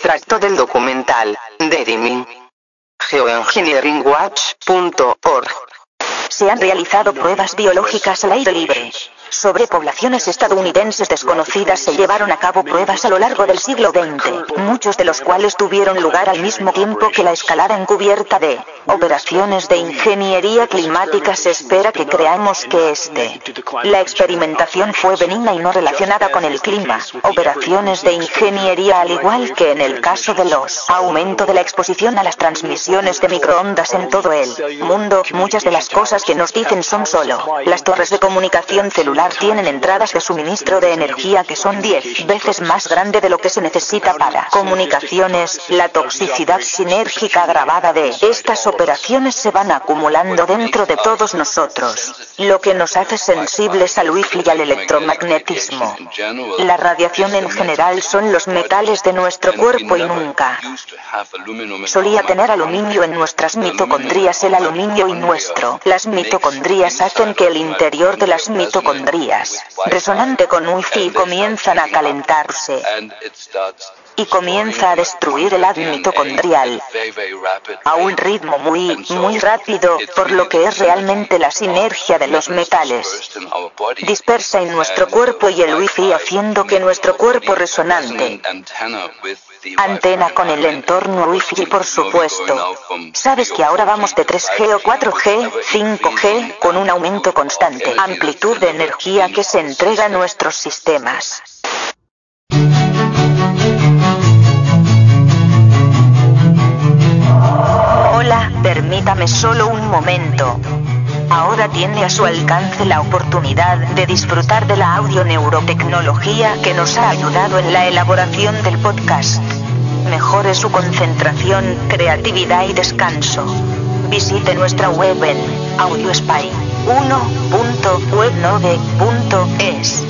extracto del documental Dediming. Geoengineeringwatch.org. Se han realizado pruebas biológicas al aire libre. Sobre poblaciones estadounidenses desconocidas se llevaron a cabo pruebas a lo largo del siglo XX, muchos de los cuales tuvieron lugar al mismo tiempo que la escalada encubierta de operaciones de ingeniería climática. Se espera que creamos que la experimentación fue benigna y no relacionada con el clima. Operaciones de ingeniería, al igual que en el caso de los aumento de la exposición a las transmisiones de microondas en todo el mundo. Muchas de las cosas que nos dicen son solo las torres de comunicación celular tienen entradas de suministro de energía que son 10 veces más grande de lo que se necesita para comunicaciones. La toxicidad sinérgica agravada de estas operaciones se van acumulando dentro de todos nosotros, lo que nos hace sensibles al wifi y al electromagnetismo. La radiación en general son los metales de nuestro cuerpo y nunca solía tener aluminio en nuestras mitocondrias. El aluminio y las mitocondrias hacen que el interior de las mitocondrias resonante con wifi comienzan a calentarse y comienza a destruir el ADN mitocondrial a un ritmo muy rápido, por lo que es realmente la sinergia de los metales dispersa en nuestro cuerpo y el wifi haciendo que nuestro cuerpo resonante antena con el entorno wifi. Por supuesto, sabes que ahora vamos de 3G o 4G, 5G, con un aumento constante, amplitud de energía que se entrega a nuestros sistemas. Hola, permítame solo un momento. Ahora tiene a su alcance la oportunidad de disfrutar de la audio-neurotecnología que nos ha ayudado en la elaboración del podcast. Mejore su concentración, creatividad y descanso. Visite nuestra web en audiospy1.webnode.es.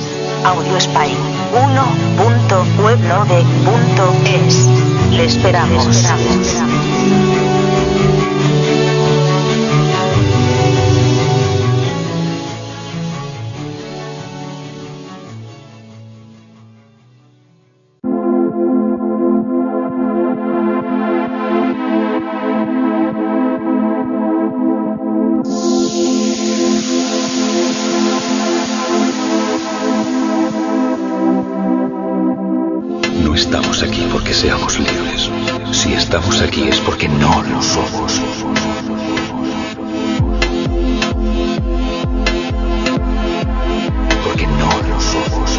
audiospy1.webnode.es. Le esperamos. No estamos aquí porque seamos libres. Si estamos aquí es porque no lo somos. Porque no lo somos.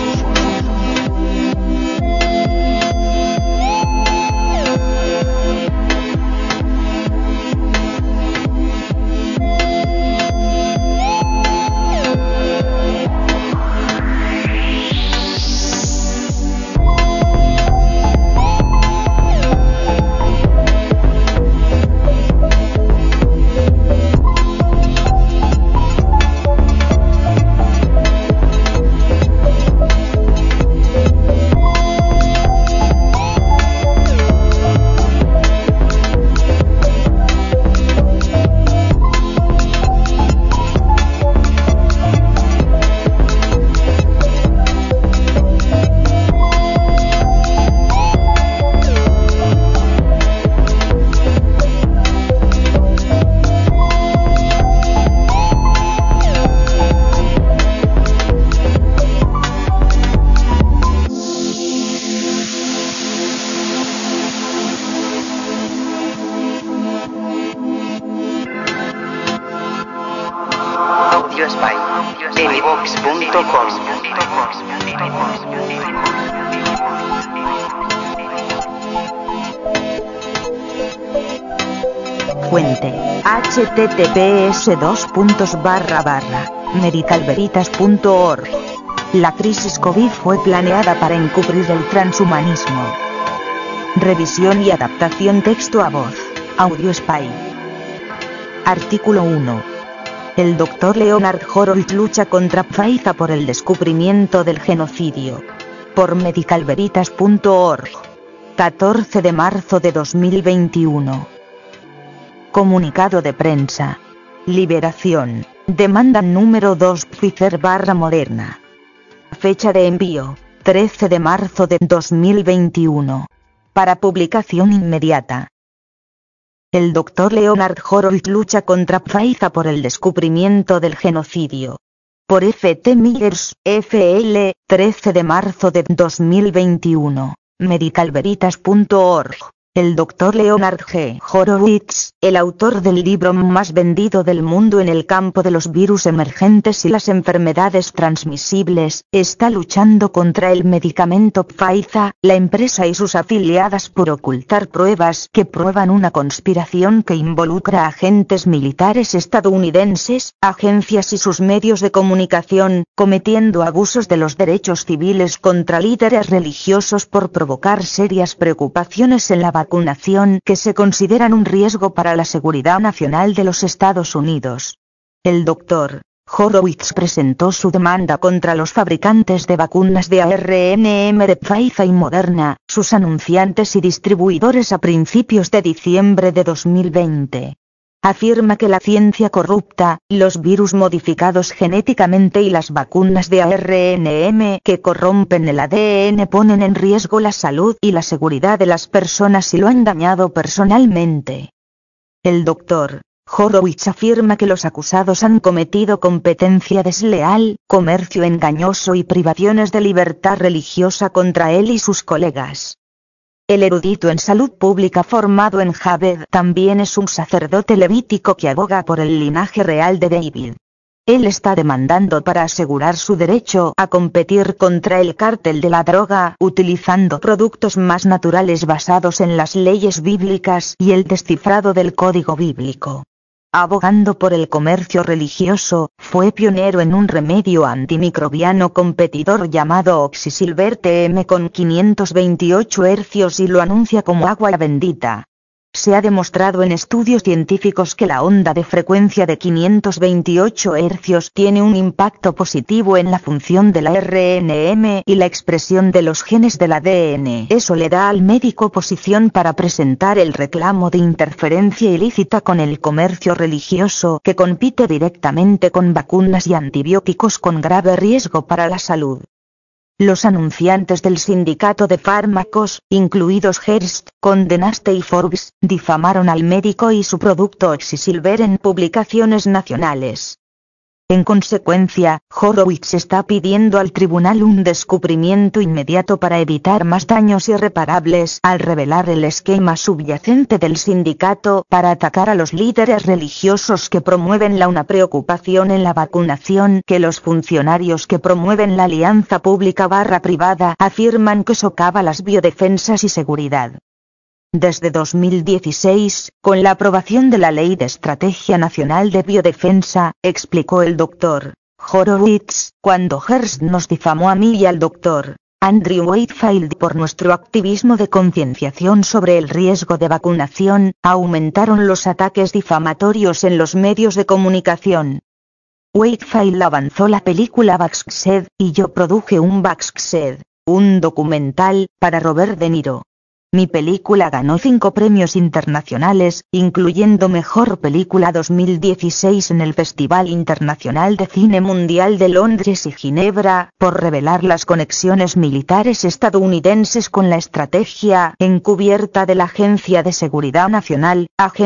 Audiospy. Enivox.com. Fuente: https://medicalveritas.org. La crisis COVID fue planeada para encubrir el transhumanismo. Revisión y adaptación texto a voz. Audiospy. Artículo 1. El Dr. Leonard Horold lucha contra Pfizer por el descubrimiento del genocidio. Por medicalveritas.org. 14 de marzo de 2021. Comunicado de prensa. Liberación. Demanda número 2 Pfizer/Moderna. Fecha de envío: 13 de marzo de 2021. para publicación inmediata. El Dr. Leonard Horowitz lucha contra Pfizer por el descubrimiento del genocidio. Por F.T. Myers, F.L., 13 de marzo de 2021. medicalveritas.org. El Dr. Leonard G. Horowitz, el autor del libro más vendido del mundo en el campo de los virus emergentes y las enfermedades transmisibles, está luchando contra el medicamento Pfizer, la empresa y sus afiliadas por ocultar pruebas que prueban una conspiración que involucra a agentes militares estadounidenses, agencias y sus medios de comunicación, cometiendo abusos de los derechos civiles contra líderes religiosos por provocar serias preocupaciones en la vacunación que se consideran un riesgo para la seguridad nacional de los Estados Unidos. El Dr. Horowitz presentó su demanda contra los fabricantes de vacunas de ARNM de Pfizer y Moderna, sus anunciantes y distribuidores a principios de diciembre de 2020. Afirma que la ciencia corrupta, los virus modificados genéticamente y las vacunas de ARNM que corrompen el ADN ponen en riesgo la salud y la seguridad de las personas y lo han dañado personalmente. El Dr. Horowitz afirma que los acusados han cometido competencia desleal, comercio engañoso y privaciones de libertad religiosa contra él y sus colegas. El erudito en salud pública formado en Harvard también es un sacerdote levítico que aboga por el linaje real de David. Él está demandando para asegurar su derecho a competir contra el cártel de la droga utilizando productos más naturales basados en las leyes bíblicas y el descifrado del código bíblico. Abogando por el comercio religioso, fue pionero en un remedio antimicrobiano competidor llamado Oxysilver TM con 528 hercios y lo anuncia como agua bendita. Se ha demostrado en estudios científicos que la onda de frecuencia de 528 hercios tiene un impacto positivo en la función del ARNM y la expresión de los genes del ADN. Eso le da al médico posición para presentar el reclamo de interferencia ilícita con el comercio religioso que compite directamente con vacunas y antibióticos con grave riesgo para la salud. Los anunciantes del sindicato de fármacos, incluidos Hearst, Condé Nast y Forbes, difamaron al médico y su producto Oxysilver en publicaciones nacionales. En consecuencia, Horowitz está pidiendo al tribunal un descubrimiento inmediato para evitar más daños irreparables al revelar el esquema subyacente del sindicato para atacar a los líderes religiosos que promueven una preocupación en la vacunación que los funcionarios que promueven la alianza pública/privada afirman que socava las biodefensas y seguridad. Desde 2016, con la aprobación de la Ley de Estrategia Nacional de Biodefensa, explicó el Dr. Horowitz, cuando Hearst nos difamó a mí y al Dr. Andrew Wakefield por nuestro activismo de concienciación sobre el riesgo de vacunación, aumentaron los ataques difamatorios en los medios de comunicación. Wakefield avanzó la película Vaxxed, y yo produje un Vaxxed, un documental, para Robert De Niro. Mi película ganó 5 premios internacionales, incluyendo Mejor Película 2016 en el Festival Internacional de Cine Mundial de Londres y Ginebra, por revelar las conexiones militares estadounidenses con la estrategia encubierta de la Agencia de Seguridad Nacional,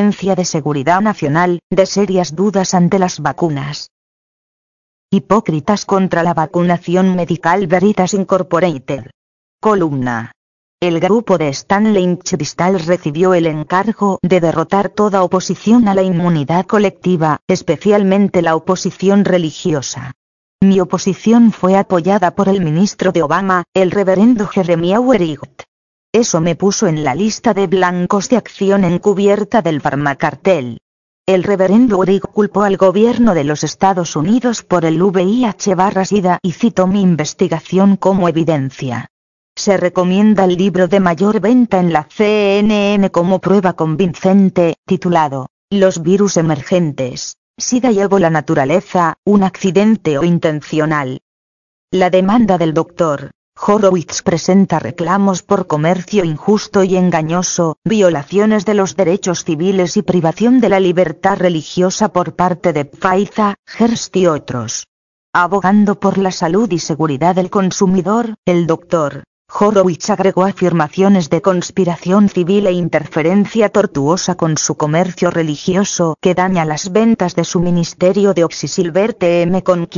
de serias dudas ante las vacunas. Hipócritas contra la vacunación. Medical Veritas Incorporated. Columna. El grupo de Stanley Crystal recibió el encargo de derrotar toda oposición a la inmunidad colectiva, especialmente la oposición religiosa. Mi oposición fue apoyada por el ministro de Obama, el reverendo Jeremiah Werigot. Eso me puso en la lista de blancos de acción encubierta del farmacartel. El reverendo Werigot culpó al gobierno de los Estados Unidos por el VIH/SIDA y citó mi investigación como evidencia. Se recomienda el libro de mayor venta en la CNN como prueba convincente, titulado Los virus emergentes, SIDA y ébola naturaleza, un accidente o intencional. La demanda del Dr. Horowitz presenta reclamos por comercio injusto y engañoso, violaciones de los derechos civiles y privación de la libertad religiosa por parte de Pfizer, Hearst y otros. Abogando por la salud y seguridad del consumidor, el Dr. Horowitz agregó afirmaciones de conspiración civil e interferencia tortuosa con su comercio religioso que daña las ventas de su ministerio de Oxysilver TM con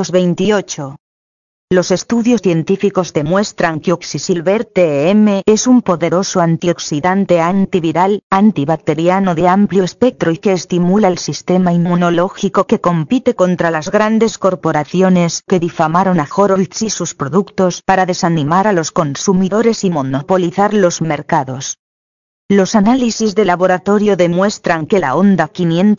528. Los estudios científicos demuestran que Oxysilver TM es un poderoso antioxidante antiviral, antibacteriano de amplio espectro y que estimula el sistema inmunológico que compite contra las grandes corporaciones que difamaron a Horowitz y sus productos para desanimar a los consumidores y monopolizar los mercados. Los análisis de laboratorio demuestran que la onda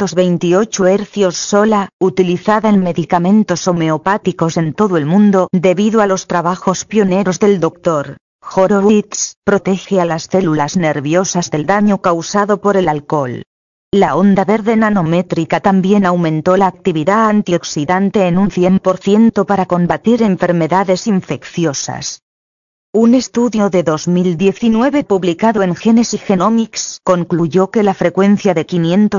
528 Hz sola, utilizada en medicamentos homeopáticos en todo el mundo debido a los trabajos pioneros del Dr. Horowitz, protege a las células nerviosas del daño causado por el alcohol. La onda verde nanométrica también aumentó la actividad antioxidante en un 100% para combatir enfermedades infecciosas. Un estudio de 2019 publicado en Genesis Genomics concluyó que la frecuencia de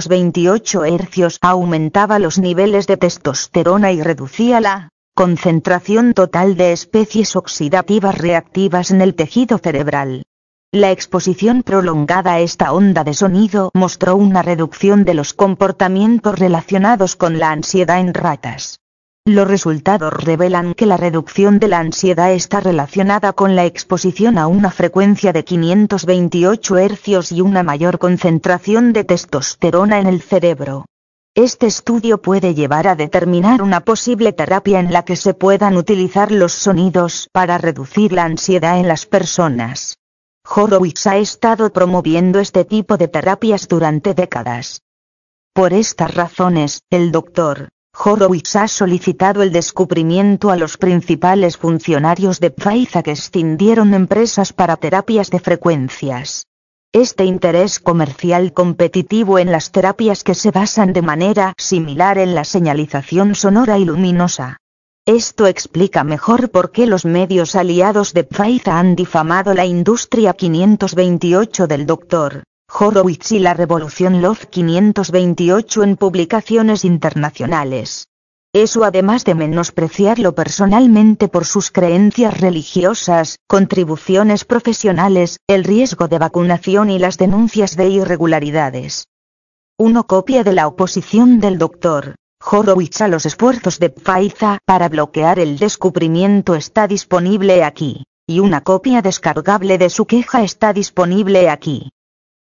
528 Hz aumentaba los niveles de testosterona y reducía la concentración total de especies oxidativas reactivas en el tejido cerebral. La exposición prolongada a esta onda de sonido mostró una reducción de los comportamientos relacionados con la ansiedad en ratas. Los resultados revelan que la reducción de la ansiedad está relacionada con la exposición a una frecuencia de 528 Hz y una mayor concentración de testosterona en el cerebro. Este estudio puede llevar a determinar una posible terapia en la que se puedan utilizar los sonidos para reducir la ansiedad en las personas. Horowitz ha estado promoviendo este tipo de terapias durante décadas. Por estas razones, el Dr. Horowitz ha solicitado el descubrimiento a los principales funcionarios de Pfizer que escindieron empresas para terapias de frecuencias. Este interés comercial competitivo en las terapias que se basan de manera similar en la señalización sonora y luminosa. Esto explica mejor por qué los medios aliados de Pfizer han difamado la industria 528 del Dr. Horowitz y la revolución Love 528 en publicaciones internacionales. Eso además de menospreciarlo personalmente por sus creencias religiosas, contribuciones profesionales, el riesgo de vacunación y las denuncias de irregularidades. 1. Copia de la oposición del Dr. Horowitz a los esfuerzos de Pfizer para bloquear el descubrimiento está disponible aquí, y una copia descargable de su queja está disponible aquí.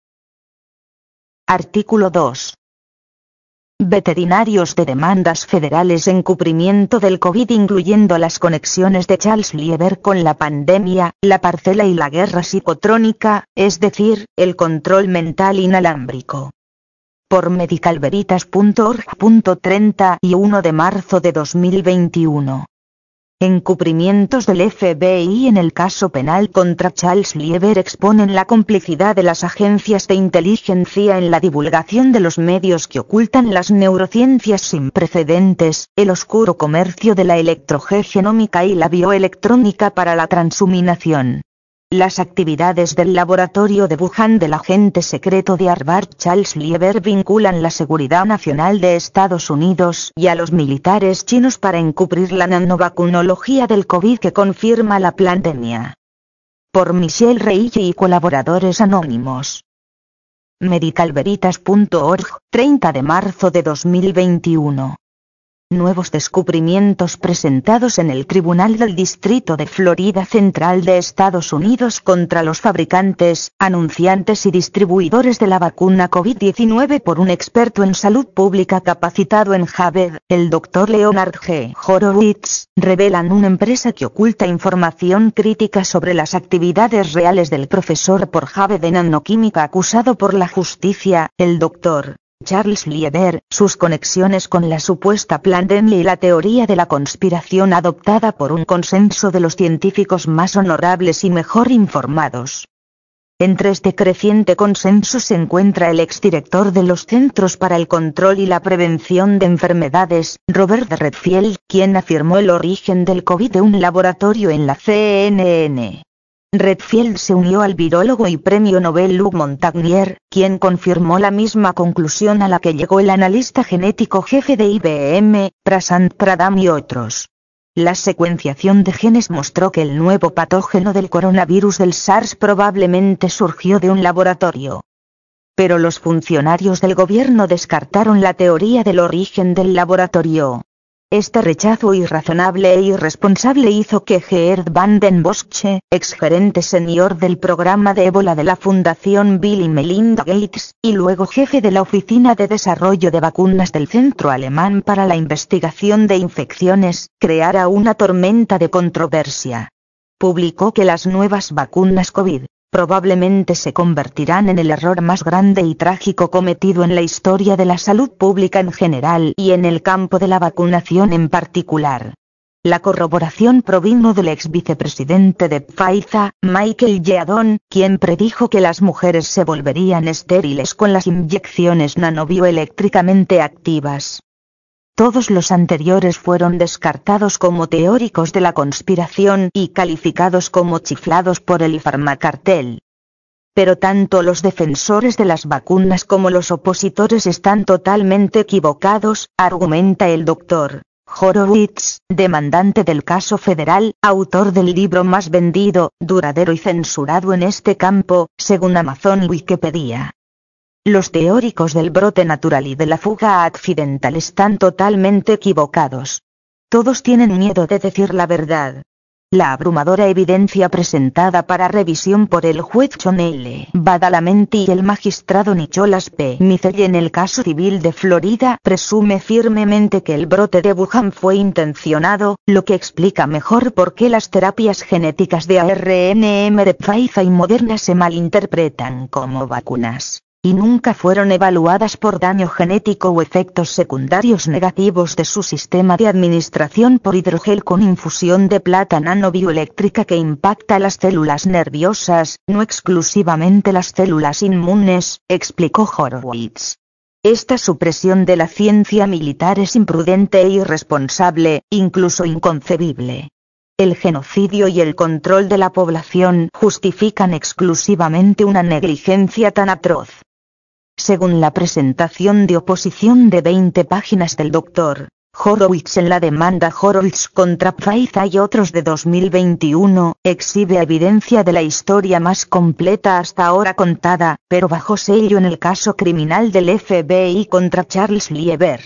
Artículo 2. Veterinarios de demandas federales encubrimiento del COVID incluyendo las conexiones de Charles Lieber con la pandemia, la parcela y la guerra psicotrónica, es decir, el control mental inalámbrico. Por medicalveritas.org. 31 de marzo de 2021. Encubrimientos del FBI en el caso penal contra Charles Lieber exponen la complicidad de las agencias de inteligencia en la divulgación de los medios que ocultan las neurociencias sin precedentes, el oscuro comercio de la electrogenómica y la bioelectrónica para la transhumación. Las actividades del laboratorio de Wuhan del agente secreto de Harvard Charles Lieber vinculan la seguridad nacional de Estados Unidos y a los militares chinos para encubrir la nanovacunología del COVID que confirma la pandemia. Por Michelle Reilly y colaboradores anónimos. medicalveritas.org, 30 de marzo de 2021. Nuevos descubrimientos presentados en el Tribunal del Distrito de Florida Central de Estados Unidos contra los fabricantes, anunciantes y distribuidores de la vacuna COVID-19 por un experto en salud pública capacitado en Harvard, el Dr. Leonard G. Horowitz, revelan una empresa que oculta información crítica sobre las actividades reales del profesor por Harvard de nanoquímica acusado por la justicia, el Dr. Charles Lieber, sus conexiones con la supuesta pandemia y la teoría de la conspiración adoptada por un consenso de los científicos más honorables y mejor informados. Entre este creciente consenso se encuentra el exdirector de los Centros para el Control y la Prevención de Enfermedades, Robert Redfield, quien afirmó el origen del COVID de un laboratorio en la CNN. Redfield se unió al virólogo y premio Nobel Luc Montagnier, quien confirmó la misma conclusión a la que llegó el analista genético jefe de IBM, Prasad Pradhan y otros. La secuenciación de genes mostró que el nuevo patógeno del coronavirus del SARS probablemente surgió de un laboratorio. Pero los funcionarios del gobierno descartaron la teoría del origen del laboratorio. Este rechazo irrazonable e irresponsable hizo que Geert van den Bossche, exgerente senior del programa de ébola de la Fundación Bill y Melinda Gates, y luego jefe de la Oficina de Desarrollo de Vacunas del Centro Alemán para la Investigación de Infecciones, creara una tormenta de controversia. Publicó que las nuevas vacunas COVID probablemente se convertirán en el error más grande y trágico cometido en la historia de la salud pública en general y en el campo de la vacunación en particular. La corroboración provino del ex vicepresidente de Pfizer, Michael Yeadon, quien predijo que las mujeres se volverían estériles con las inyecciones nanobioeléctricamente activas. Todos los anteriores fueron descartados como teóricos de la conspiración y calificados como chiflados por el farmacartel. Pero tanto los defensores de las vacunas como los opositores están totalmente equivocados, argumenta el Dr. Horowitz, demandante del caso federal, autor del libro más vendido, duradero y censurado en este campo, según Amazon Wikipedia. Los teóricos del brote natural y de la fuga accidental están totalmente equivocados. Todos tienen miedo de decir la verdad. La abrumadora evidencia presentada para revisión por el juez John L. Badalamenti y el magistrado Nicholas P. Miceli en el caso civil de Florida presume firmemente que el brote de Wuhan fue intencionado, lo que explica mejor por qué las terapias genéticas de ARNM de Pfizer y Moderna se malinterpretan como vacunas y nunca fueron evaluadas por daño genético o efectos secundarios negativos de su sistema de administración por hidrogel con infusión de plata nanobioeléctrica que impacta las células nerviosas, no exclusivamente las células inmunes, explicó Horowitz. Esta supresión de la ciencia militar es imprudente e irresponsable, incluso inconcebible. El genocidio y el control de la población justifican exclusivamente una negligencia tan atroz. Según la presentación de oposición de 20 páginas del Dr. Horowitz en la demanda Horowitz contra Pfizer y otros de 2021, exhibe evidencia de la historia más completa hasta ahora contada, pero bajo sello en el caso criminal del FBI contra Charles Lieber.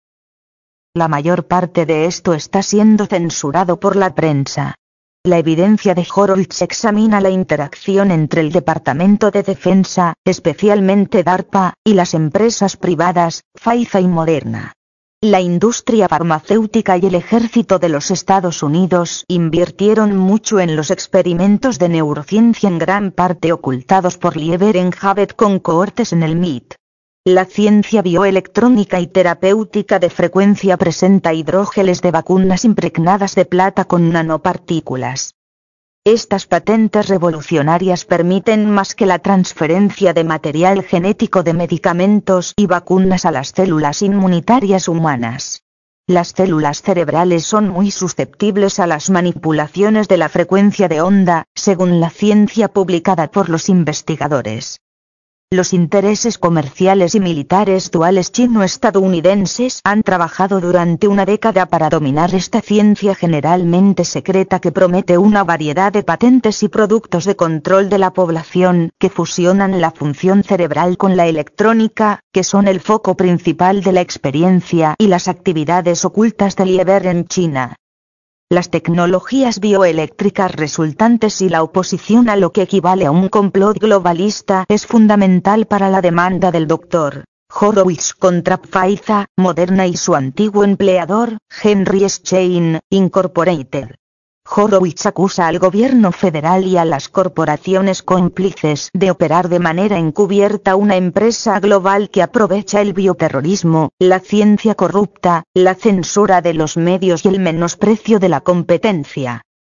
La mayor parte de esto está siendo censurado por la prensa. La evidencia de Horowitz examina la interacción entre el Departamento de Defensa, especialmente DARPA, y las empresas privadas, Pfizer y Moderna. La industria farmacéutica y el ejército de los Estados Unidos invirtieron mucho en los experimentos de neurociencia en gran parte ocultados por Lieber en Harvard con cohortes en el MIT. La ciencia bioelectrónica y terapéutica de frecuencia presenta hidrógeles de vacunas impregnadas de plata con nanopartículas. Estas patentes revolucionarias permiten más que la transferencia de material genético de medicamentos y vacunas a las células inmunitarias humanas. Las células cerebrales son muy susceptibles a las manipulaciones de la frecuencia de onda, según la ciencia publicada por los investigadores. Los intereses comerciales y militares duales chino-estadounidenses han trabajado durante una década para dominar esta ciencia generalmente secreta que promete una variedad de patentes y productos de control de la población que fusionan la función cerebral con la electrónica, que son el foco principal de la experiencia y las actividades ocultas de Lieber en China. Las tecnologías bioeléctricas resultantes y la oposición a lo que equivale a un complot globalista es fundamental para la demanda del Dr. Horowitz contra Pfizer, Moderna y su antiguo empleador, Henry Schein, Incorporated. Horowitz acusa al gobierno federal y a las corporaciones cómplices de operar de manera encubierta una empresa global que aprovecha el bioterrorismo, la ciencia corrupta, la censura de los medios y el menosprecio de la competencia.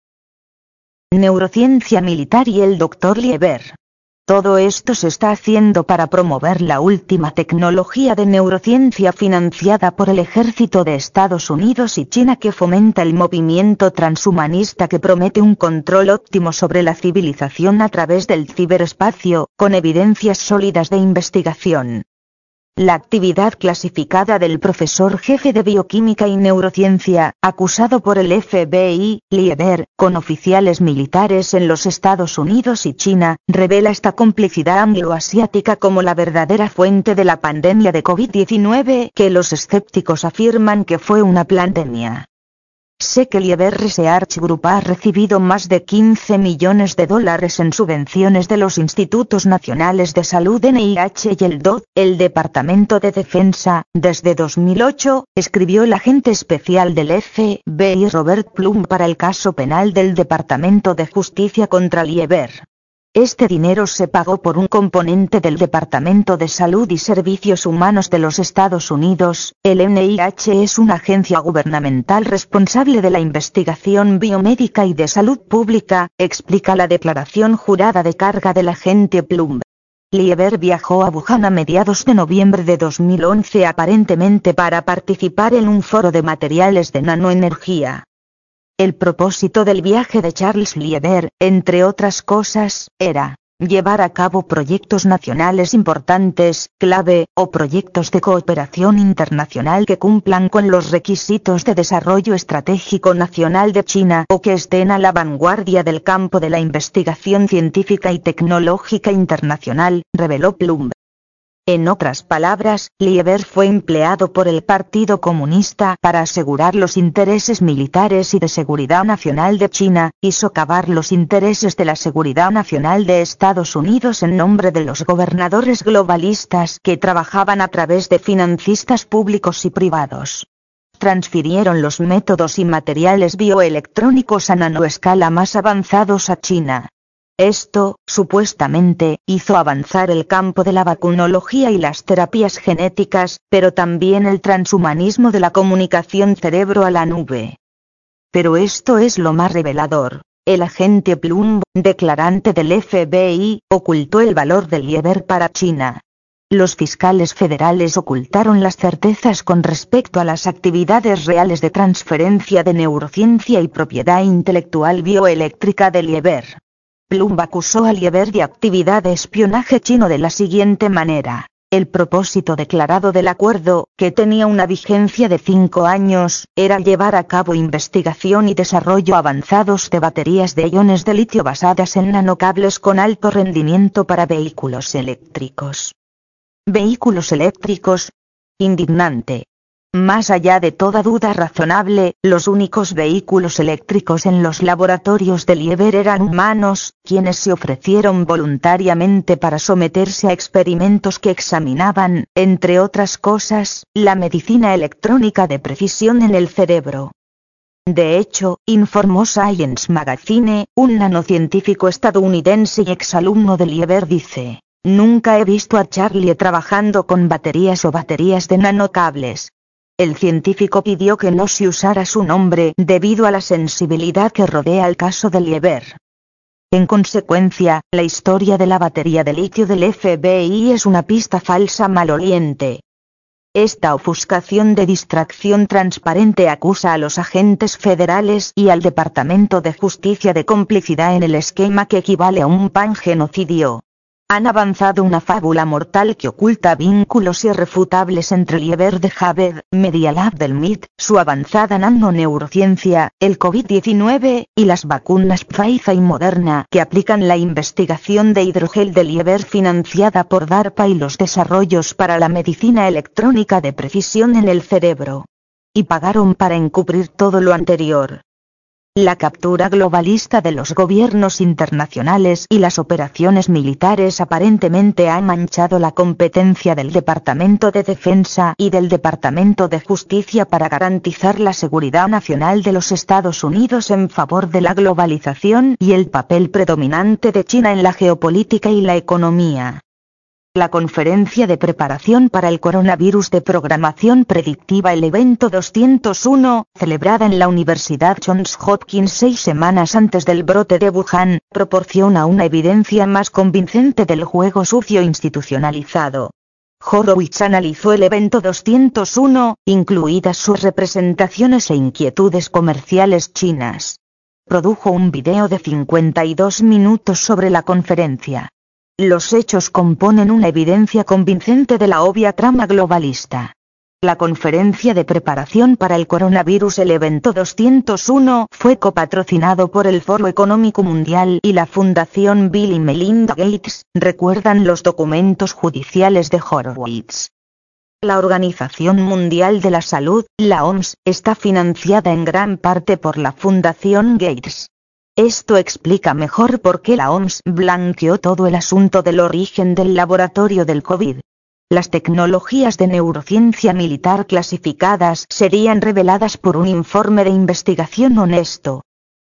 Neurociencia militar y el Dr. Lieber. Todo esto se está haciendo para promover la última tecnología de neurociencia financiada por el ejército de Estados Unidos y China que fomenta el movimiento transhumanista que promete un control óptimo sobre la civilización a través del ciberespacio, con evidencias sólidas de investigación. La actividad clasificada del profesor jefe de bioquímica y neurociencia, acusado por el FBI, Lieber, con oficiales militares en los Estados Unidos y China, revela esta complicidad anglo-asiática como la verdadera fuente de la pandemia de COVID-19 que los escépticos afirman que fue una pandemia. Sé que Lieber Research Group ha recibido más de 15 millones de dólares en subvenciones de los Institutos Nacionales de Salud NIH y el DoD, el Departamento de Defensa, desde 2008, escribió el agente especial del FBI Robert Plum para el caso penal del Departamento de Justicia contra Lieber. Este dinero se pagó por un componente del Departamento de Salud y Servicios Humanos de los Estados Unidos. El NIH es una agencia gubernamental responsable de la investigación biomédica y de salud pública, explica la declaración jurada de carga del agente Plum. Lieber viajó a Wuhan a mediados de noviembre de 2011 aparentemente para participar en un foro de materiales de nanoenergía. El propósito del viaje de Charles Lieber, entre otras cosas, era llevar a cabo proyectos nacionales importantes, clave, o proyectos de cooperación internacional que cumplan con los requisitos de desarrollo estratégico nacional de China o que estén a la vanguardia del campo de la investigación científica y tecnológica internacional, reveló Plum. En otras palabras, Lieber fue empleado por el Partido Comunista para asegurar los intereses militares y de seguridad nacional de China, y socavar los intereses de la seguridad nacional de Estados Unidos en nombre de los gobernadores globalistas que trabajaban a través de financistas públicos y privados. Transfirieron los métodos y materiales bioelectrónicos a nanoescala más avanzados a China. Esto, supuestamente, hizo avanzar el campo de la vacunología y las terapias genéticas, pero también el transhumanismo de la comunicación cerebro a la nube. Pero esto es lo más revelador. El agente Plum, declarante del FBI, ocultó el valor del Lieber para China. Los fiscales federales ocultaron las certezas con respecto a las actividades reales de transferencia de neurociencia y propiedad intelectual bioeléctrica de Lieber. Plum acusó a Lieber de actividad de espionaje chino de la siguiente manera. El propósito declarado del acuerdo, que tenía una vigencia de 5 años, era llevar a cabo investigación y desarrollo avanzados de baterías de iones de litio basadas en nanocables con alto rendimiento para vehículos eléctricos. ¿Vehículos eléctricos? Indignante. Más allá de toda duda razonable, los únicos vehículos eléctricos en los laboratorios de Lieber eran humanos, quienes se ofrecieron voluntariamente para someterse a experimentos que examinaban, entre otras cosas, la medicina electrónica de precisión en el cerebro. De hecho, informó Science Magazine, un nanocientífico estadounidense y exalumno de Lieber dice: "Nunca he visto a Charlie trabajando con baterías o baterías de nanocables". El científico pidió que no se usara su nombre debido a la sensibilidad que rodea el caso de Lieber. En consecuencia, la historia de la batería de litio del FBI es una pista falsa maloliente. Esta ofuscación de distracción transparente acusa a los agentes federales y al Departamento de Justicia de complicidad en el esquema que equivale a un pangenocidio. Han avanzado una fábula mortal que oculta vínculos irrefutables entre Lieber de Harvard, Media Lab del MIT, su avanzada nanoneurociencia, el COVID-19, y las vacunas Pfizer y Moderna que aplican la investigación de hidrogel de Lieber financiada por DARPA y los desarrollos para la medicina electrónica de precisión en el cerebro. Y pagaron para encubrir todo lo anterior. La captura globalista de los gobiernos internacionales y las operaciones militares aparentemente han manchado la competencia del Departamento de Defensa y del Departamento de Justicia para garantizar la seguridad nacional de los Estados Unidos en favor de la globalización y el papel predominante de China en la geopolítica y la economía. La conferencia de preparación para el coronavirus de programación predictiva, el evento 201, celebrada en la Universidad Johns Hopkins 6 semanas antes del brote de Wuhan, proporciona una evidencia más convincente del juego sucio institucionalizado. Horowitz analizó el evento 201, incluidas sus representaciones e inquietudes comerciales chinas. Produjo un video de 52 minutos sobre la conferencia. Los hechos componen una evidencia convincente de la obvia trama globalista. La conferencia de preparación para el coronavirus, el evento 201, fue copatrocinado por el Foro Económico Mundial y la Fundación Bill y Melinda Gates, recuerdan los documentos judiciales de Horowitz. La Organización Mundial de la Salud, la OMS, está financiada en gran parte por la Fundación Gates. Esto explica mejor por qué la OMS blanqueó todo el asunto del origen del laboratorio del COVID. Las tecnologías de neurociencia militar clasificadas serían reveladas por un informe de investigación honesto.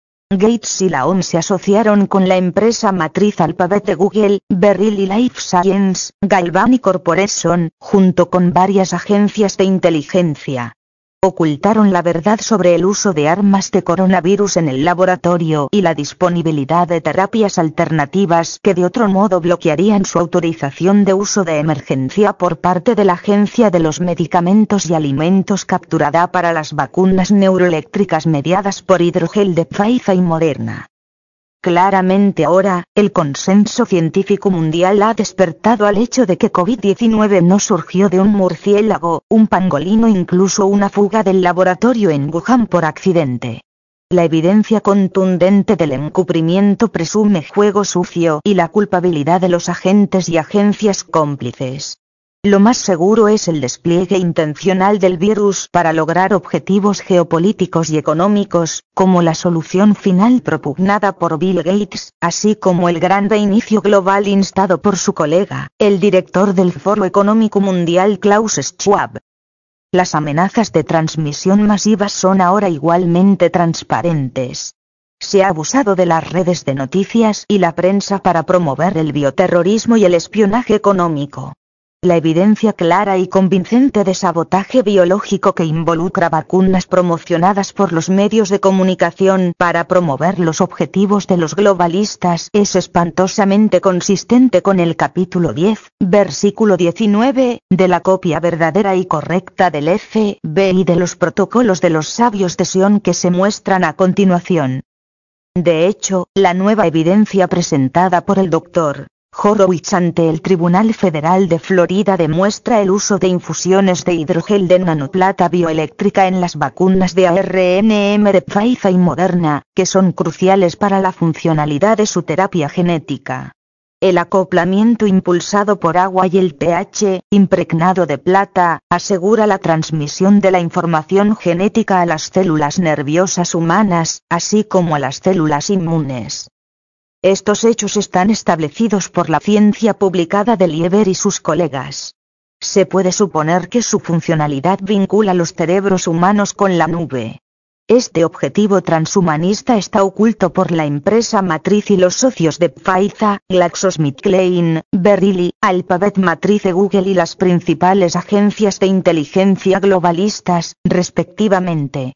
Gates y la OMS se asociaron con la empresa matriz Alphabet de Google, Berkeley Life Science, Galvani Corporation, junto con varias agencias de inteligencia. Ocultaron la verdad sobre el uso de armas de coronavirus en el laboratorio y la disponibilidad de terapias alternativas que de otro modo bloquearían su autorización de uso de emergencia por parte de la Agencia de los Medicamentos y Alimentos capturada para las vacunas neuroeléctricas mediadas por hidrogel de Pfizer y Moderna. Claramente ahora, el consenso científico mundial ha despertado al hecho de que COVID-19 no surgió de un murciélago, un pangolino, incluso una fuga del laboratorio en Wuhan por accidente. La evidencia contundente del encubrimiento presume juego sucio y la culpabilidad de los agentes y agencias cómplices. Lo más seguro es el despliegue intencional del virus para lograr objetivos geopolíticos y económicos, como la solución final propugnada por Bill Gates, así como el gran reinicio global instado por su colega, el director del Foro Económico Mundial Klaus Schwab. Las amenazas de transmisión masiva son ahora igualmente transparentes. Se ha abusado de las redes de noticias y la prensa para promover el bioterrorismo y el espionaje económico. La evidencia clara y convincente de sabotaje biológico que involucra vacunas promocionadas por los medios de comunicación para promover los objetivos de los globalistas es espantosamente consistente con el capítulo 10, versículo 19, de la copia verdadera y correcta del FBI de los protocolos de los sabios de Sion que se muestran a continuación. De hecho, la nueva evidencia presentada por el Dr. Horowitz ante el Tribunal Federal de Florida demuestra el uso de infusiones de hidrogel de nanoplata bioeléctrica en las vacunas de ARNM de Pfizer y Moderna, que son cruciales para la funcionalidad de su terapia genética. El acoplamiento impulsado por agua y el pH, impregnado de plata, asegura la transmisión de la información genética a las células nerviosas humanas, así como a las células inmunes. Estos hechos están establecidos por la ciencia publicada de Lieber y sus colegas. Se puede suponer que su funcionalidad vincula los cerebros humanos con la nube. Este objetivo transhumanista está oculto por la empresa matriz y los socios de Pfizer, GlaxoSmithKline, Berkeley, Alphabet matriz de Google y las principales agencias de inteligencia globalistas, respectivamente.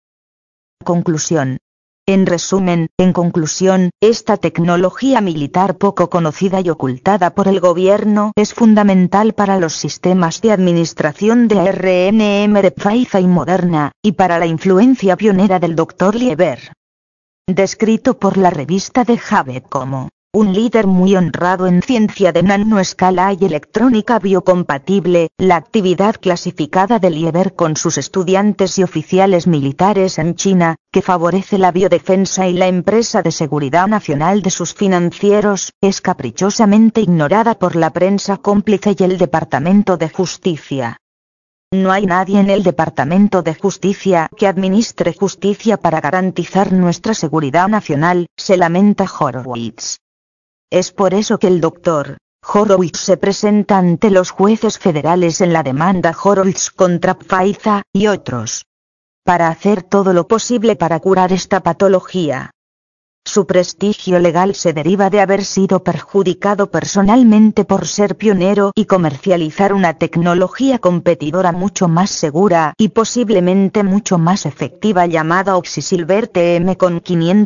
Conclusión. En conclusión, esta tecnología militar poco conocida y ocultada por el gobierno es fundamental para los sistemas de administración de ARNM de Pfizer y Moderna, y para la influencia pionera del Dr. Lieber. Descrito por la revista de Javid como un líder muy honrado en ciencia de nanoescala y electrónica biocompatible, la actividad clasificada de Lieber con sus estudiantes y oficiales militares en China, que favorece la biodefensa y la empresa de seguridad nacional de sus financieros, es caprichosamente ignorada por la prensa cómplice y el Departamento de Justicia. No hay nadie en el Departamento de Justicia que administre justicia para garantizar nuestra seguridad nacional, se lamenta Horowitz. Es por eso que el Dr. Horowitz se presenta ante los jueces federales en la demanda Horowitz contra Pfizer y otros, para hacer todo lo posible para curar esta patología. Su prestigio legal se deriva de haber sido perjudicado personalmente por ser pionero y comercializar una tecnología competidora mucho más segura y posiblemente mucho más efectiva llamada Oxysilver TM con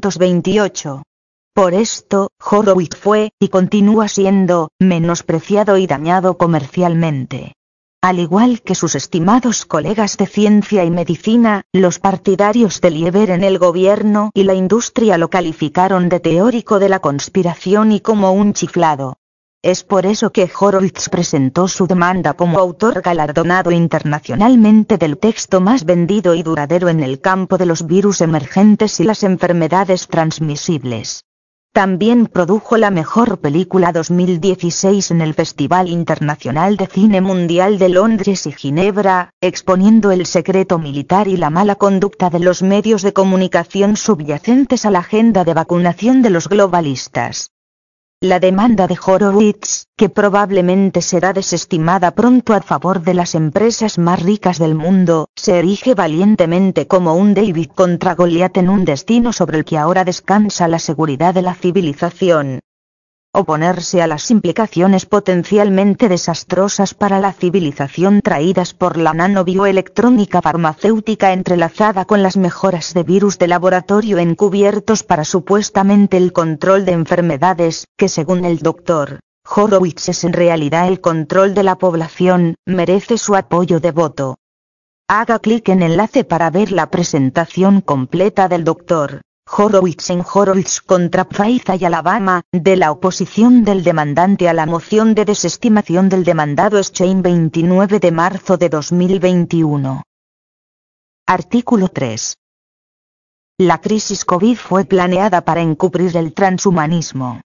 528. Por esto, Horowitz fue, y continúa siendo, menospreciado y dañado comercialmente. Al igual que sus estimados colegas de ciencia y medicina, los partidarios de Lieber en el gobierno y la industria lo calificaron de teórico de la conspiración y como un chiflado. Es por eso que Horowitz presentó su demanda como autor galardonado internacionalmente del texto más vendido y duradero en el campo de los virus emergentes y las enfermedades transmisibles. También produjo la mejor película 2016 en el Festival Internacional de Cine Mundial de Londres y Ginebra, exponiendo el secreto militar y la mala conducta de los medios de comunicación subyacentes a la agenda de vacunación de los globalistas. La demanda de Horowitz, que probablemente será desestimada pronto a favor de las empresas más ricas del mundo, se erige valientemente como un David contra Goliat en un destino sobre el que ahora descansa la seguridad de la civilización. Oponerse a las implicaciones potencialmente desastrosas para la civilización traídas por la nanobioelectrónica farmacéutica entrelazada con las mejoras de virus de laboratorio encubiertos para supuestamente el control de enfermedades, que según el Dr. Horowitz es en realidad el control de la población, merece su apoyo devoto. Haga clic en enlace para ver la presentación completa del Dr. Horowitz en Horowitz contra Pfizer y Alabama, de la oposición del demandante a la moción de desestimación del demandado Schein 29 de marzo de 2021. Artículo 3. La crisis COVID fue planeada para encubrir el transhumanismo.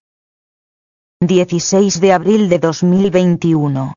16 de abril de 2021.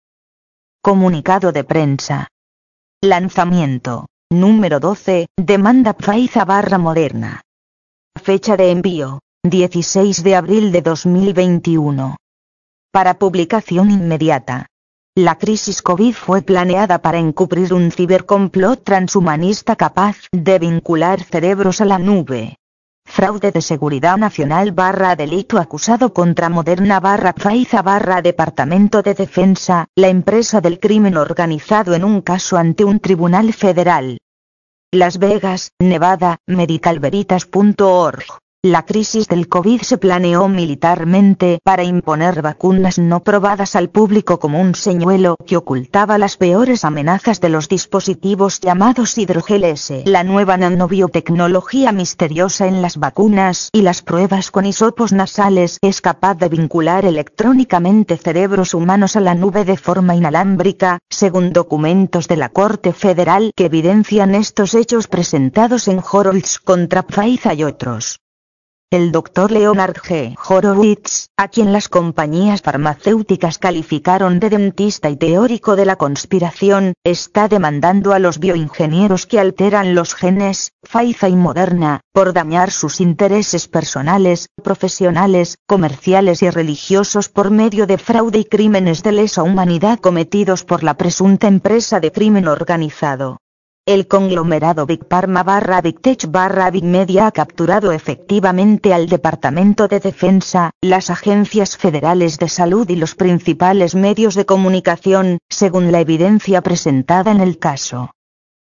Comunicado de prensa. Lanzamiento. Número 12, demanda Pfizer/Moderna. Fecha de envío, 16 de abril de 2021. Para publicación inmediata. La crisis COVID fue planeada para encubrir un cibercomplot transhumanista capaz de vincular cerebros a la nube. Fraude de seguridad nacional / delito acusado contra Moderna / Pfizer / Departamento de Defensa, la empresa del crimen organizado en un caso ante un tribunal federal. Las Vegas, Nevada, medicalveritas.org. La crisis del COVID se planeó militarmente para imponer vacunas no probadas al público como un señuelo que ocultaba las peores amenazas de los dispositivos llamados hidrogeles, la nueva nanobiotecnología misteriosa en las vacunas y las pruebas con hisopos nasales es capaz de vincular electrónicamente cerebros humanos a la nube de forma inalámbrica, según documentos de la Corte Federal que evidencian estos hechos presentados en Horowitz contra Pfizer y otros. El Dr. Leonard G. Horowitz, a quien las compañías farmacéuticas calificaron de dentista y teórico de la conspiración, está demandando a los bioingenieros que alteran los genes, Pfizer y Moderna, por dañar sus intereses personales, profesionales, comerciales y religiosos por medio de fraude y crímenes de lesa humanidad cometidos por la presunta empresa de crimen organizado. El conglomerado Big Pharma / Big Tech / Big Media ha capturado efectivamente al Departamento de Defensa, las agencias federales de salud y los principales medios de comunicación, según la evidencia presentada en el caso.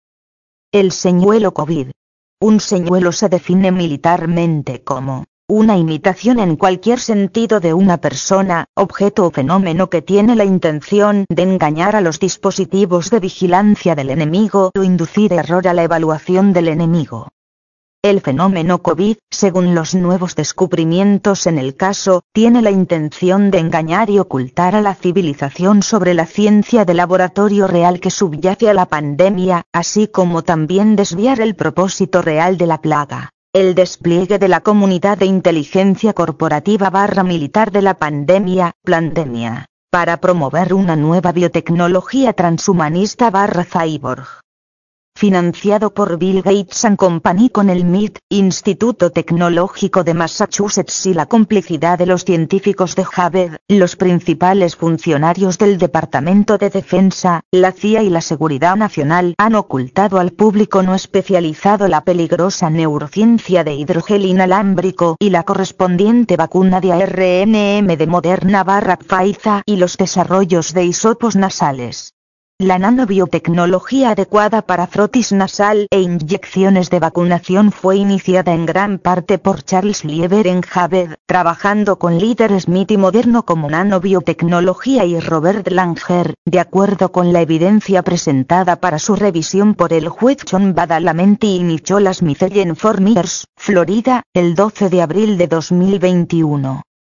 El señuelo COVID. Un señuelo se define militarmente como una imitación en cualquier sentido de una persona, objeto o fenómeno que tiene la intención de engañar a los dispositivos de vigilancia del enemigo o inducir error a la evaluación del enemigo. El fenómeno COVID, según los nuevos descubrimientos en el caso, tiene la intención de engañar y ocultar a la civilización sobre la ciencia de laboratorio real que subyace a la pandemia, así como también desviar el propósito real de la plaga. El despliegue de la comunidad de inteligencia corporativa / militar de la pandemia, Plandemia, para promover una nueva biotecnología transhumanista / cyborg. Financiado por Bill Gates & Company con el MIT, Instituto Tecnológico de Massachusetts y la complicidad de los científicos de Harvard, los principales funcionarios del Departamento de Defensa, la CIA y la Seguridad Nacional han ocultado al público no especializado la peligrosa neurociencia de hidrogel inalámbrico y la correspondiente vacuna de ARNM de Moderna / Pfizer y los desarrollos de hisopos nasales. La nanobiotecnología adecuada para frotis nasal e inyecciones de vacunación fue iniciada en gran parte por Charles Lieber en Harvard, trabajando con Leader Smith y Moderno como nanobiotecnología y Robert Langer, de acuerdo con la evidencia presentada para su revisión por el juez John Badalamenti y Nicholas Mitchell en Fort Myers, Florida, el 12 de abril de 2021.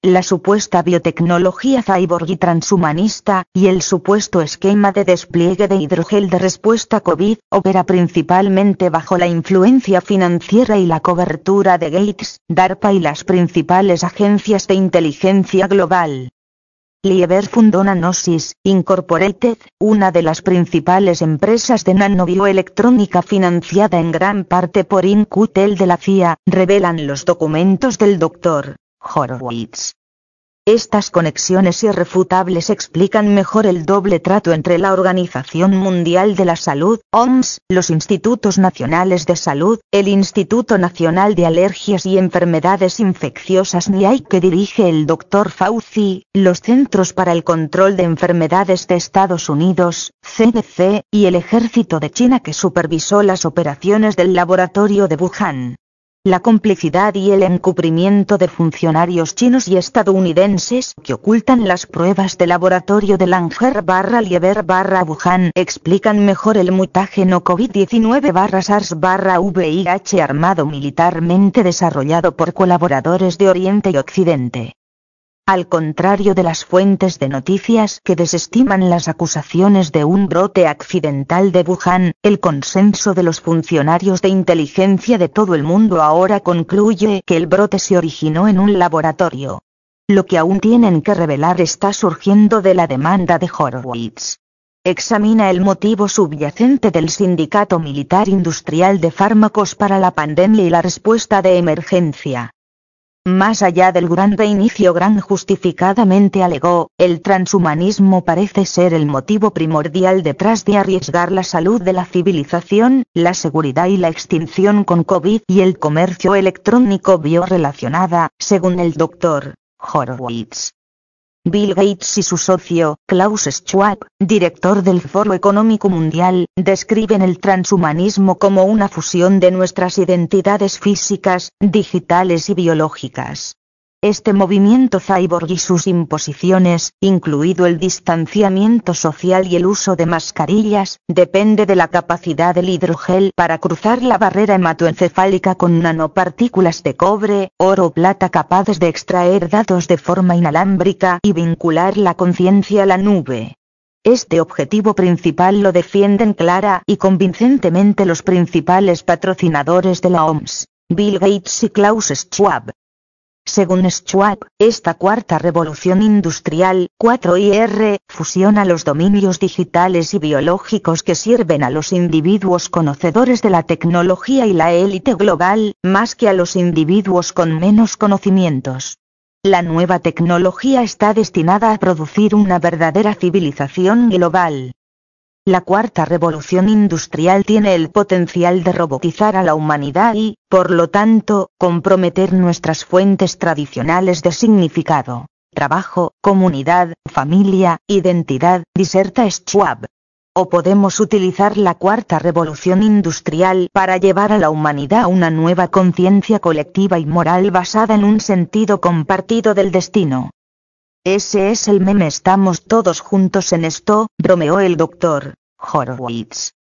la supuesta biotecnología cyborg y transhumanista, y el supuesto esquema de despliegue de hidrogel de respuesta COVID, opera principalmente bajo la influencia financiera y la cobertura de Gates, DARPA y las principales agencias de inteligencia global. Lieber fundó Nanosys, Incorporated, una de las principales empresas de nanobioelectrónica financiada en gran parte por Intel de la CIA, revelan los documentos del Dr. Horowitz. Estas conexiones irrefutables explican mejor el doble trato entre la Organización Mundial de la Salud, OMS, los Institutos Nacionales de Salud, el Instituto Nacional de Alergias y Enfermedades Infecciosas NIAID que dirige el Dr. Fauci, los Centros para el Control de Enfermedades de Estados Unidos, CDC, y el Ejército de China que supervisó las operaciones del laboratorio de Wuhan. La complicidad y el encubrimiento de funcionarios chinos y estadounidenses que ocultan las pruebas de laboratorio de Langer-Lieber-Wuhan explican mejor el mutágeno COVID-19-SARS-VIH armado militarmente desarrollado por colaboradores de Oriente y Occidente. Al contrario de las fuentes de noticias que desestiman las acusaciones de un brote accidental de Wuhan, el consenso de los funcionarios de inteligencia de todo el mundo ahora concluye que el brote se originó en un laboratorio. Lo que aún tienen que revelar está surgiendo de la demanda de Horowitz. Examina el motivo subyacente del Sindicato Militar Industrial de Fármacos para la pandemia y la respuesta de emergencia. Más allá del gran reinicio, Grant justificadamente alegó, el transhumanismo parece ser el motivo primordial detrás de arriesgar la salud de la civilización, la seguridad y la extinción con COVID y el comercio electrónico biorelacionada, según el Dr. Horowitz. Bill Gates y su socio, Klaus Schwab, director del Foro Económico Mundial, describen el transhumanismo como una fusión de nuestras identidades físicas, digitales y biológicas. Este movimiento cyborg y sus imposiciones, incluido el distanciamiento social y el uso de mascarillas, depende de la capacidad del hidrogel para cruzar la barrera hematoencefálica con nanopartículas de cobre, oro o plata capaces de extraer datos de forma inalámbrica y vincular la conciencia a la nube. Este objetivo principal lo defienden clara y convincentemente los principales patrocinadores de la OMS, Bill Gates y Klaus Schwab. Según Schwab, esta cuarta revolución industrial, 4IR, fusiona los dominios digitales y biológicos que sirven a los individuos conocedores de la tecnología y la élite global, más que a los individuos con menos conocimientos. La nueva tecnología está destinada a producir una verdadera civilización global. La cuarta revolución industrial tiene el potencial de robotizar a la humanidad y, por lo tanto, comprometer nuestras fuentes tradicionales de significado, trabajo, comunidad, familia, identidad, diserta Schwab. O podemos utilizar la cuarta revolución industrial para llevar a la humanidad a una nueva conciencia colectiva y moral basada en un sentido compartido del destino. Ese es el meme, estamos todos juntos en esto, bromeó el Dr. Horowitz.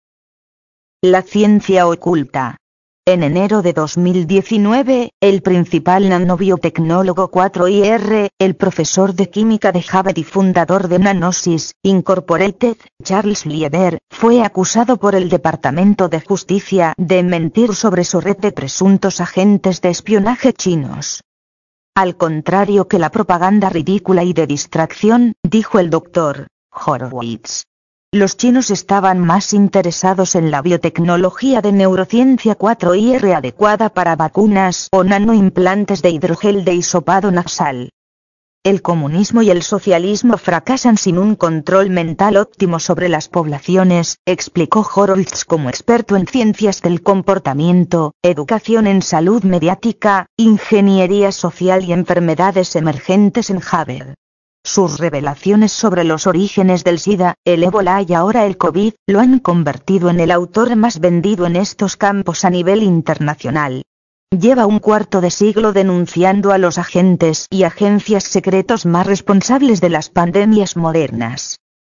La ciencia oculta. En enero de 2019, el principal nanobiotecnólogo 4IR, el profesor de química de Harvard y fundador de Nanosys, Incorporated, Charles Lieber, fue acusado por el Departamento de Justicia de mentir sobre su red de presuntos agentes de espionaje chinos. Al contrario que la propaganda ridícula y de distracción, dijo el Dr. Horowitz. Los chinos estaban más interesados en la biotecnología de neurociencia 4IR adecuada para vacunas o nanoimplantes de hidrogel de hisopado nasal. El comunismo y el socialismo fracasan sin un control mental óptimo sobre las poblaciones, explicó Horowitz como experto en ciencias del comportamiento, educación en salud mediática, ingeniería social y enfermedades emergentes en Harvard. Sus revelaciones sobre los orígenes del SIDA, el ébola y ahora el COVID, lo han convertido en el autor más vendido en estos campos a nivel internacional. Lleva un cuarto de siglo denunciando a los agentes y agencias secretos más responsables de las pandemias modernas.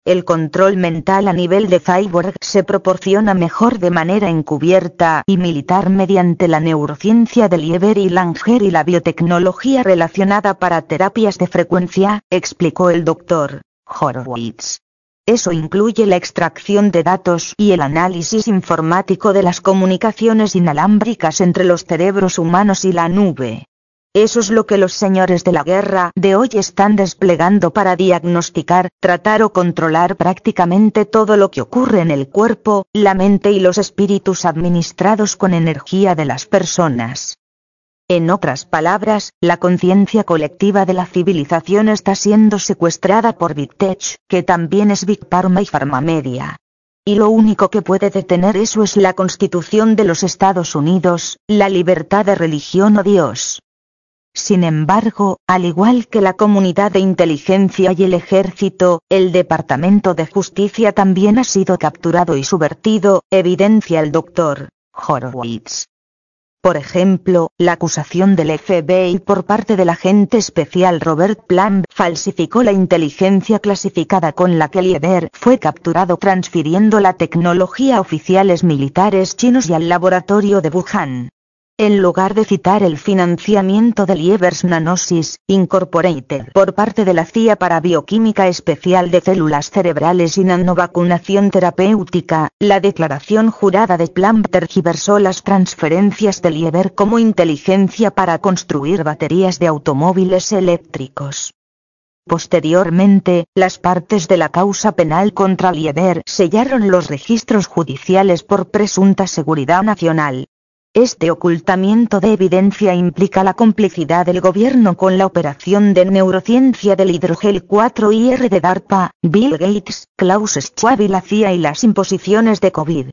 El control mental a nivel de cyborg se proporciona mejor de manera encubierta y militar mediante la neurociencia de Lieber y Langer y la biotecnología relacionada para terapias de frecuencia, explicó el Dr. Horowitz. Eso incluye la extracción de datos y el análisis informático de las comunicaciones inalámbricas entre los cerebros humanos y la nube. Eso es lo que los señores de la guerra de hoy están desplegando para diagnosticar, tratar o controlar prácticamente todo lo que ocurre en el cuerpo, la mente y los espíritus administrados con energía de las personas. En otras palabras, la conciencia colectiva de la civilización está siendo secuestrada por Big Tech, que también es Big Pharma y Pharmamedia. Y lo único que puede detener eso es la Constitución de los Estados Unidos, la libertad de religión o Dios. Sin embargo, al igual que la comunidad de inteligencia y el ejército, el Departamento de Justicia también ha sido capturado y subvertido, evidencia el Dr. Horowitz. Por ejemplo, la acusación del FBI por parte del agente especial Robert Plumb falsificó la inteligencia clasificada con la que Lieber fue capturado transfiriendo la tecnología a oficiales militares chinos y al laboratorio de Wuhan. En lugar de citar el financiamiento de Lieber's Nanosys, Incorporated por parte de la CIA para bioquímica especial de células cerebrales y nanovacunación terapéutica, la declaración jurada de Plumb tergiversó las transferencias de Lieber como inteligencia para construir baterías de automóviles eléctricos. Posteriormente, las partes de la causa penal contra Lieber sellaron los registros judiciales por presunta seguridad nacional. Este ocultamiento de evidencia implica la complicidad del gobierno con la operación de neurociencia del hidrogel 4IR de DARPA, Bill Gates, Klaus Schwab y la CIA y las imposiciones de COVID.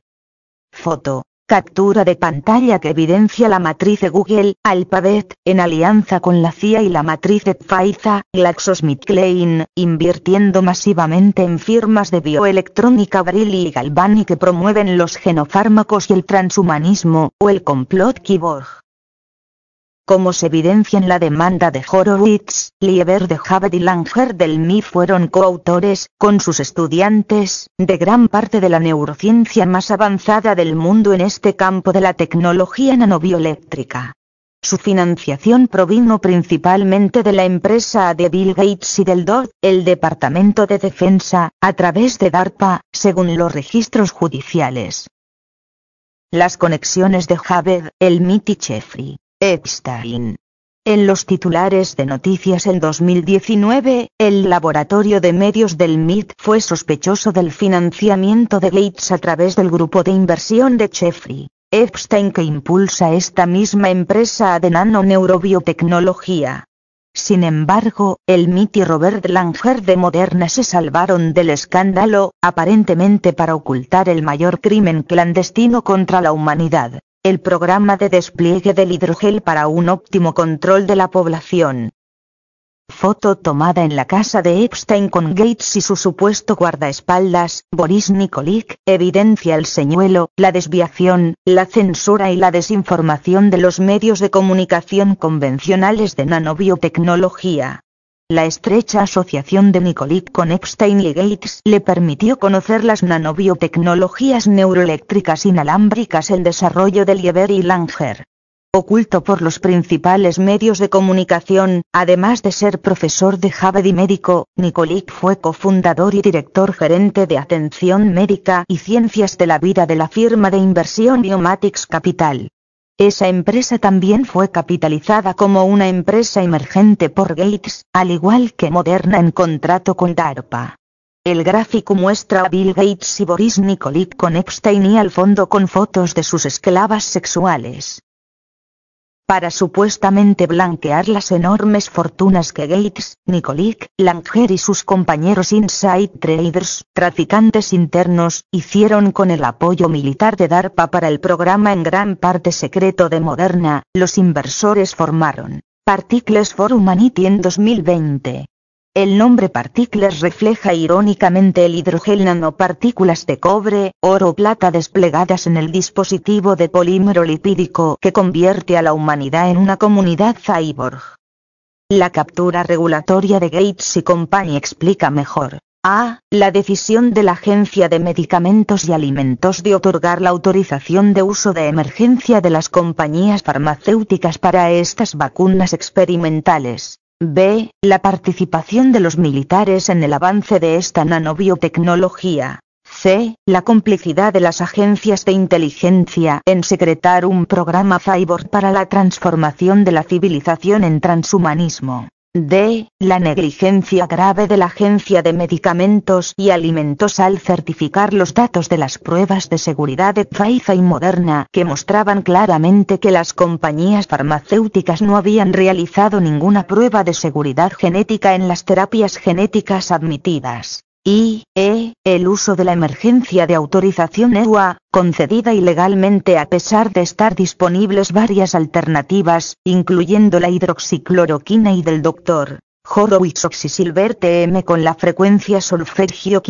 Foto. Captura de pantalla que evidencia la matriz de Google, Alphabet, en alianza con la CIA y la matriz de Pfizer, GlaxoSmithKline, invirtiendo masivamente en firmas de bioelectrónica Briley y Galvani que promueven los genofármacos y el transhumanismo, o el complot cyborg. Como se evidencia en la demanda de Horowitz, Lieber de Harvard y Langer del MIT fueron coautores, con sus estudiantes, de gran parte de la neurociencia más avanzada del mundo en este campo de la tecnología nanobioeléctrica. Su financiación provino principalmente de la empresa de Bill Gates y del DoD, el Departamento de Defensa, a través de DARPA, según los registros judiciales. Las conexiones de Harvard, el MIT y Jeffrey Epstein. En los titulares de noticias en 2019, el laboratorio de medios del MIT fue sospechoso del financiamiento de Gates a través del grupo de inversión de Jeffrey Epstein que impulsa esta misma empresa de nanoneurobiotecnología. Sin embargo, el MIT y Robert Langer de Moderna se salvaron del escándalo, aparentemente para ocultar el mayor crimen clandestino contra la humanidad. El programa de despliegue del hidrogel para un óptimo control de la población. Foto tomada en la casa de Epstein con Gates y su supuesto guardaespaldas, Boris Nikolic, evidencia el señuelo, la desviación, la censura y la desinformación de los medios de comunicación convencionales de nanobiotecnología. La estrecha asociación de Nikolic con Epstein y Gates le permitió conocer las nanobiotecnologías neuroeléctricas inalámbricas en desarrollo de Lieber y Langer. Oculto por los principales medios de comunicación, además de ser profesor de Harvard y médico, Nikolic fue cofundador y director gerente de atención médica y ciencias de la vida de la firma de inversión Biomatics Capital. Esa empresa también fue capitalizada como una empresa emergente por Gates, al igual que Moderna en contrato con DARPA. El gráfico muestra a Bill Gates y Boris Nikolic con Epstein y al fondo con fotos de sus esclavas sexuales. Para supuestamente blanquear las enormes fortunas que Gates, Nikolic, Langer y sus compañeros inside traders, traficantes internos, hicieron con el apoyo militar de DARPA para el programa en gran parte secreto de Moderna, los inversores formaron Particles for Humanity en 2020. El nombre Particles refleja irónicamente el hidrogel nanopartículas de cobre, oro o plata desplegadas en el dispositivo de polímero lipídico que convierte a la humanidad en una comunidad cyborg. La captura regulatoria de Gates y compañía explica mejor. A. La decisión de la Agencia de Medicamentos y Alimentos de otorgar la autorización de uso de emergencia de las compañías farmacéuticas para estas vacunas experimentales. B. La participación de los militares en el avance de esta nanobiotecnología. C. La complicidad de las agencias de inteligencia en secretar un programa cyborg para la transformación de la civilización en transhumanismo. D. La negligencia grave de la Agencia de Medicamentos y Alimentos al certificar los datos de las pruebas de seguridad de Pfizer y Moderna que mostraban claramente que las compañías farmacéuticas no habían realizado ninguna prueba de seguridad genética en las terapias genéticas admitidas. Y el uso de la emergencia de autorización EUA, concedida ilegalmente a pesar de estar disponibles varias alternativas, incluyendo la hidroxicloroquina y del Dr. Horowitz Oxysilver TM con la frecuencia solfegio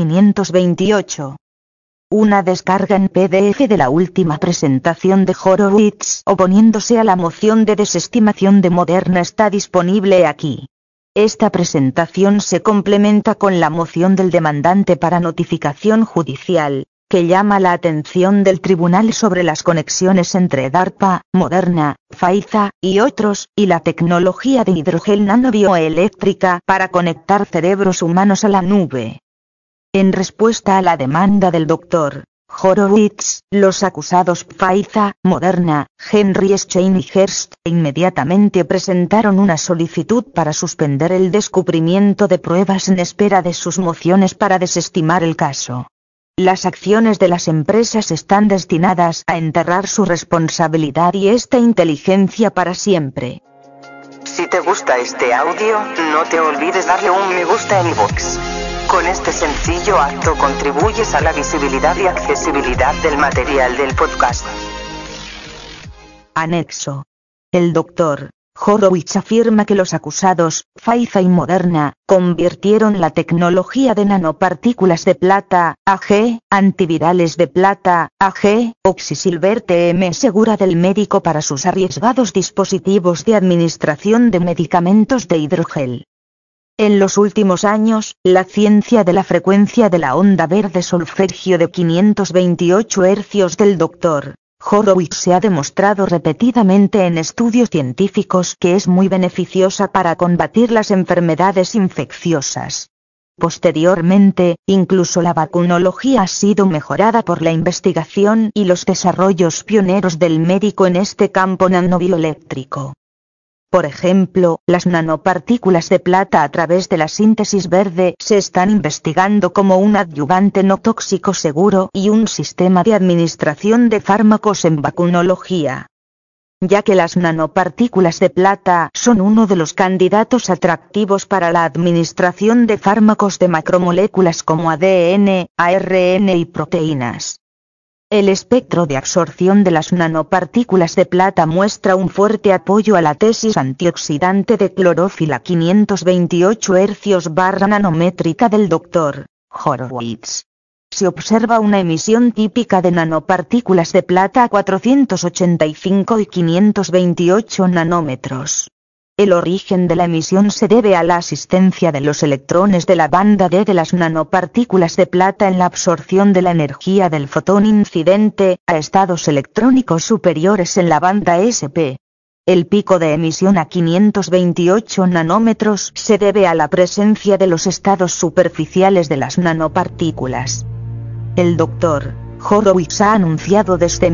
528. Una descarga en PDF de la última presentación de Horowitz oponiéndose a la moción de desestimación de Moderna está disponible aquí. Esta presentación se complementa con la moción del demandante para notificación judicial, que llama la atención del tribunal sobre las conexiones entre DARPA, Moderna, Pfizer y otros, y la tecnología de hidrogel nanobioeléctrica para conectar cerebros humanos a la nube. En respuesta a la demanda del Dr. Horowitz, los acusados Pfizer, Moderna, Henry Schein y Hearst inmediatamente presentaron una solicitud para suspender el descubrimiento de pruebas en espera de sus mociones para desestimar el caso. Las acciones de las empresas están destinadas a enterrar su responsabilidad y esta inteligencia para siempre. Si te gusta este audio, no te olvides darle un me gusta en iVoox. Con este sencillo acto contribuyes a la visibilidad y accesibilidad del material del podcast. Anexo. El Dr. Horowitz afirma que los acusados, Pfizer y Moderna, convirtieron la tecnología de nanopartículas de plata, AG, antivirales de plata, AG, Oxysilver TM segura del médico para sus arriesgados dispositivos de administración de medicamentos de hidrogel. En los últimos años, la ciencia de la frecuencia de la onda verde solfegio de 528 Hz del Dr. Horowitz se ha demostrado repetidamente en estudios científicos que es muy beneficiosa para combatir las enfermedades infecciosas. Posteriormente, incluso la vacunología ha sido mejorada por la investigación y los desarrollos pioneros del médico en este campo nanobioeléctrico. Por ejemplo, las nanopartículas de plata a través de la síntesis verde se están investigando como un adyuvante no tóxico seguro y un sistema de administración de fármacos en vacunología. Ya que las nanopartículas de plata son uno de los candidatos atractivos para la administración de fármacos de macromoléculas como ADN, ARN y proteínas. El espectro de absorción de las nanopartículas de plata muestra un fuerte apoyo a la tesis antioxidante de clorofila 528 Hz/nanométrica del Dr. Horowitz. Se observa una emisión típica de nanopartículas de plata a 485 y 528 nanómetros. El origen de la emisión se debe a la asistencia de los electrones de la banda D de las nanopartículas de plata en la absorción de la energía del fotón incidente a estados electrónicos superiores en la banda SP. El pico de emisión a 528 nanómetros se debe a la presencia de los estados superficiales de las nanopartículas. El Dr. Horowitz ha anunciado desde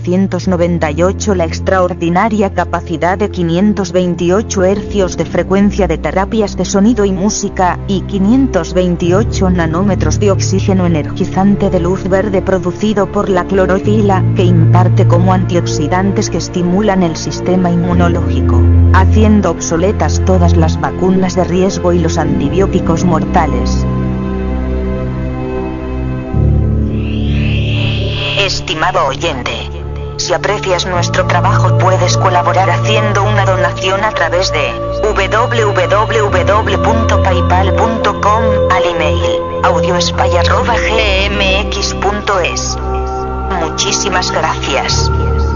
1998 la extraordinaria capacidad de 528 Hz de frecuencia de terapias de sonido y música, y 528 nanómetros de oxígeno energizante de luz verde producido por la clorofila, que imparte como antioxidantes que estimulan el sistema inmunológico, haciendo obsoletas todas las vacunas de riesgo y los antibióticos mortales. Estimado oyente, si aprecias nuestro trabajo puedes colaborar haciendo una donación a través de www.paypal.com al email audiospy@gmx.es. Muchísimas gracias.